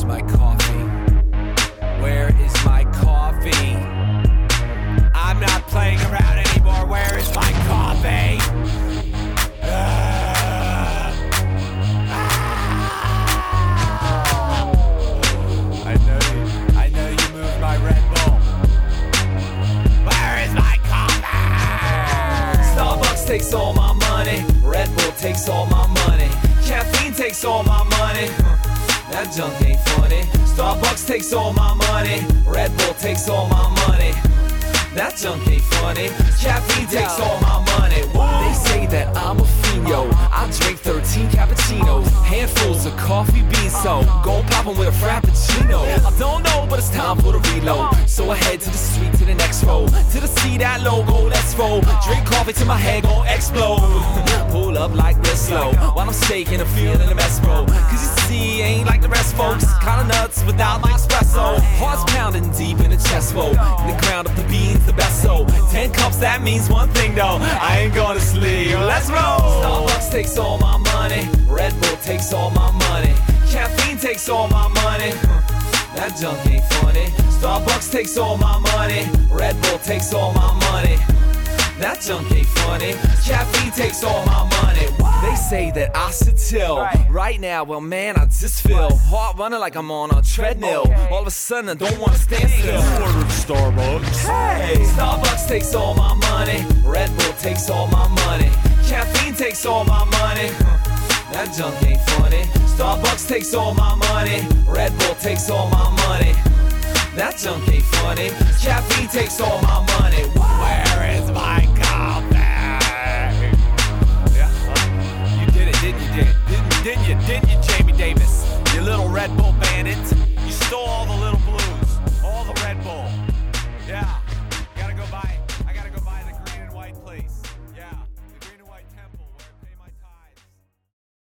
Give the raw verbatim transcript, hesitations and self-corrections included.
my coffee? Where is my coffee? I'm not playing around anymore. Where is my coffee? Ah. Ah. I know you. I know you moved my Red Bull. Where is my coffee? Starbucks takes all my money. Red Bull takes all my money. Caffeine takes all my money. That junk ain't funny. Starbucks takes all my money. Red Bull takes all my money. That junk ain't funny. Caffeine takes all my money. Whoa. They say that I'm a fiend, I drink thirteen cappuccinos, handfuls of coffee beans, so gon' pop 'em with a frappuccino. I don't know, but it's time for the reload. So I head to the street, to the next row, to the see that logo, let's roll. Drink coffee till my head gon' explode. Pull up like this slow, while I'm shaking and feeling the best, bro. Cause you see, ain't like the rest, folks. Kinda nuts without my espresso. Heart's pounding deep in the chest, whoa. In the ground of the beans, the best, so ten cups, that means one thing though, I ain't gonna sleep, let's roll. Starbucks takes all my money. Red Bull takes all my money. Caffeine takes all my money. That junk ain't funny. Starbucks takes all my money. Red Bull takes all my money. That junk ain't funny. Caffeine takes all my money. They say that I should chill right now, well man, I just feel heart running like I'm on a treadmill. All of a sudden I don't wanna stand still. Ordered Starbucks. Hey, Starbucks takes all my money. Red Bull takes all my money. Caffeine takes all my money. That junk ain't funny. Starbucks takes all my money. Red Bull takes all my money. That junk ain't funny. Caffeine takes all my money. Where is my coffee? Yeah, huh? You did it, didn't you? Didn't, didn't you? Didn't you, Jamie Davis?